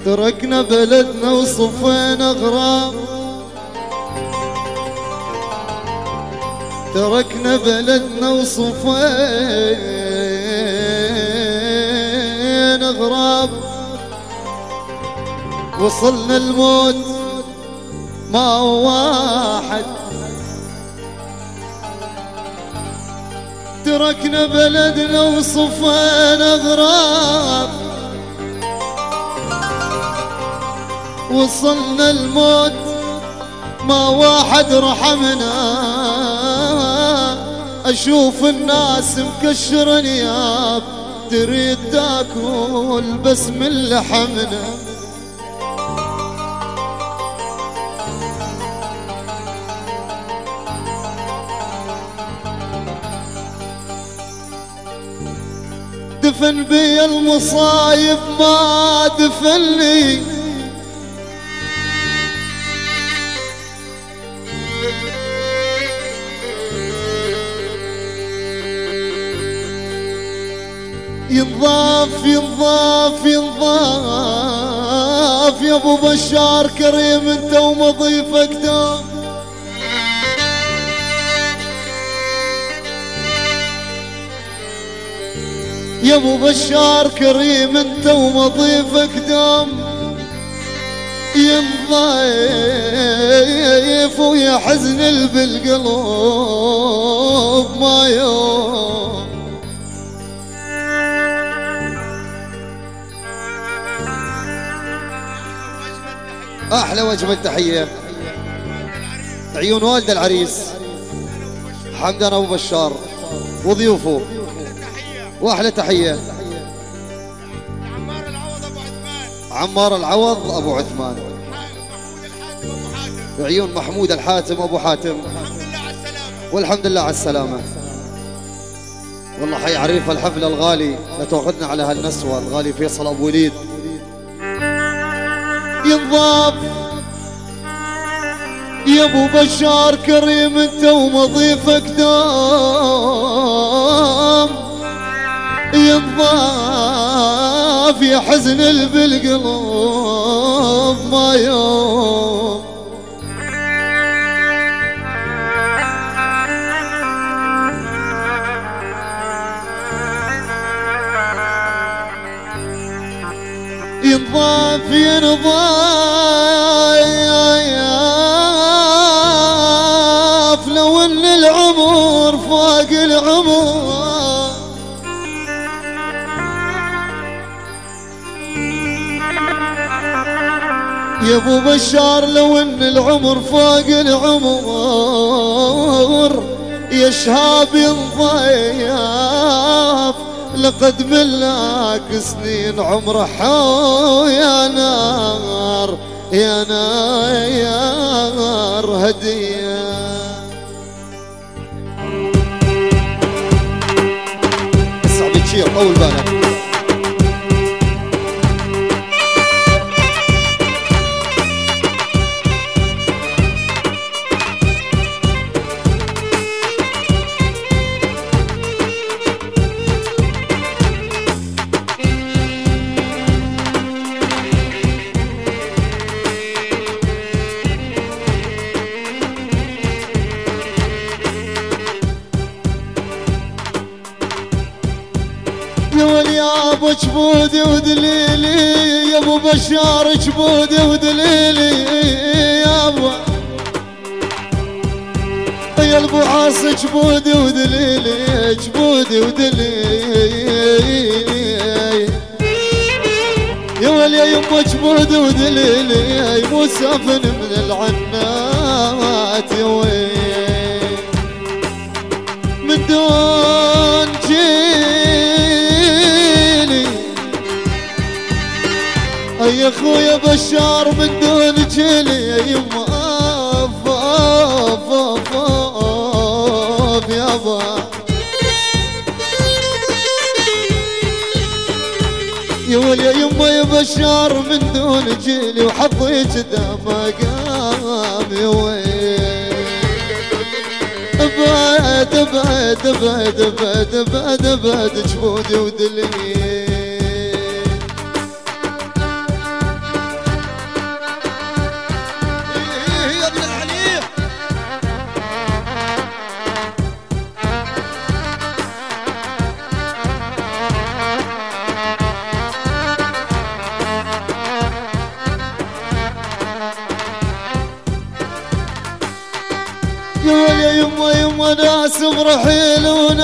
تركنا بلدنا وصفينا غراب، تركنا بلدنا وصفينا غراب، وصلنا الموت ما واحد. تركنا بلدنا وصفينا غراب، وصلنا الموت ما واحد رحمنا. أشوف الناس مكشر نياب، تريد تاكل بس من لحمنا. دفن بي المصايب ما دفني، ينضاف ينضاف ينضاف يا ابو بشار كريم انت ومضيفك دوم. يا ابو بشار كريم انت ومضيفك دوم، ينضايف ويا حزن بالقلوب ما يوم. احلى وجبه تحيه عيون والد العريس حمدان ابو بشار وضيوفه، واحلى تحيه عمار العوض ابو عثمان، عيون محمود الحاتم ابو حاتم. والحمد لله على السلامه. والله حي عريف الحفله الغالي، لا تاخذنا على هالنسوه الغالي فيصل ابو وليد. ينضاف يا ابو بشار كريم انت ومضيفك دوم، ينضاف يا حزن بالقلوب ما يوم. ينضاف ينضاف لو ان العمر فاق العمر. يا ابو بشار لو ان العمر فاق العمر، يا شهاب ينضاف لقد ملاك سنين عمره حو. يا نار يا نار هدية. صعب تشير اول بالك. يا ابو جبودي ودليلي، يا ابو بشار جبودي ودليلي، يا ابو يا ابو عاص جبودي ودليلي، جبودي ودليلي. يا ولي يا يما جبودي ودليلي، مسافن من العنات يا ويل من دون يا اخويا بشار من دون جيلي. يا يما فوف يابا. يا ولي يا يما يا بشار من دون جيلي، وحظي جدا ما قام يا ويل. ابعد ابعد ابعد ابعد ابعد ابعد جبودي ودليل. يا يما يما ناس برحيل